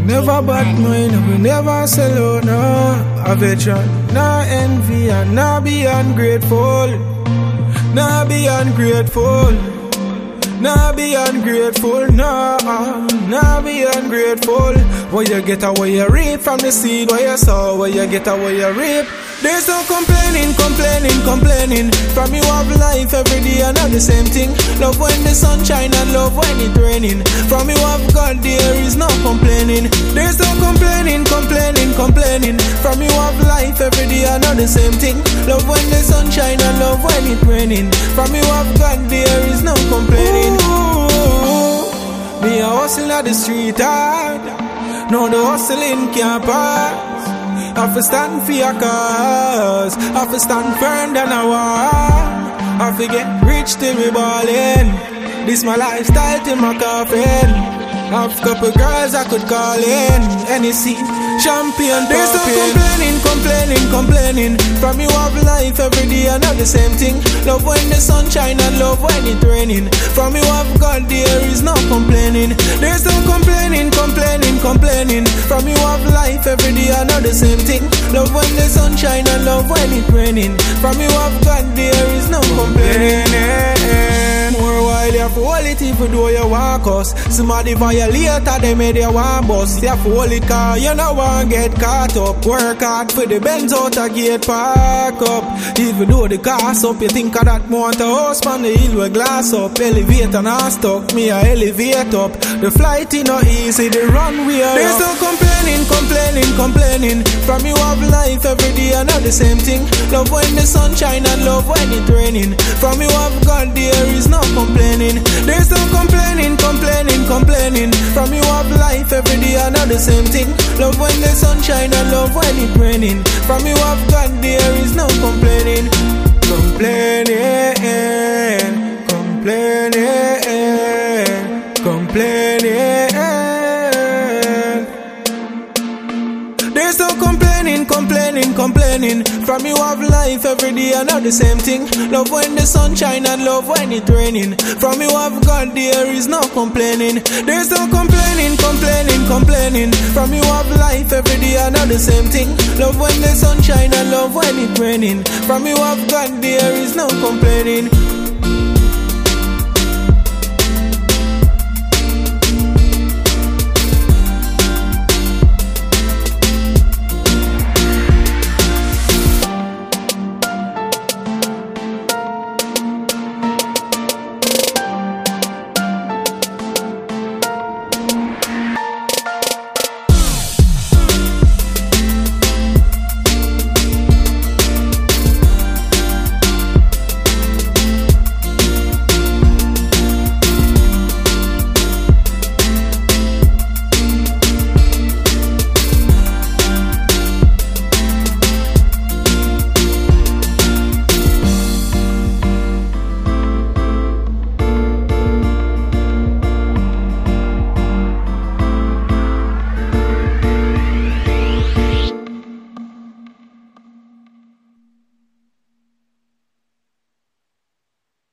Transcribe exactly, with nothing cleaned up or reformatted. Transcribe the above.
Never bad mind, we never sell out, no. A veteran, no envy, and no be ungrateful. No be ungrateful. No be ungrateful, no. No be ungrateful. Where you get away you reap from the seed where you sow, where you get away you reap. There's no complaining, complaining, complaining. From you have life every day and not the same thing. Love when the sun shine and love when it's raining. From you have God there is no complaining. There's no complaining, complaining, complaining. From you have life every day and not the same thing. Love when the sun shine and love when it's raining. From you have God there is no complaining. Ooh, me a hustle at the street hard. No the hustling can't pass. I fi stand for your cause. I fi stand firm than a wall. I fi get rich till me ballin'. This my lifestyle till my coffin. Have couple girls I could call in. N E C, champion, there's no complaining, complaining, complaining. From you have life every day and not the same thing. Love when the sun shine and love when it's raining. From you have God there is no complaining. There's no complaining, complaining, complaining. From you have life every day and not the same thing. Love when the sun shine and love when it's raining. From you have God there is no complaining. More while you have to hold it if you do your walk us. Somebody violator they made you one bust. You have to hold it car, you know one get caught up. Work hard for the Benz out a gate park up. Even though the cars up, you think of that more to house on the hill with glass up. Elevator not stuck, me a elevate up. The flight is not easy, the runway up. There's no complaining, complaining, complaining. From you have life every day and not the same thing. Love when the sun shine and love when it's raining. From you have God there is no complaining. There's no complaining, complaining, complaining. From you have life every day and not the same thing. Love when the sun shine and love when it's raining. From you have God there is no complaining. Complaining, complaining, complaining. There's no complaining, complaining, complaining. From you have life every day and not the same thing. Love when the sun shine and love when it's raining. From you have God there is no complaining. There's no complaining, complaining, complaining. From you have life every day and not the same thing. Love when the sun shine and love when it's raining. From you have God there is no complaining.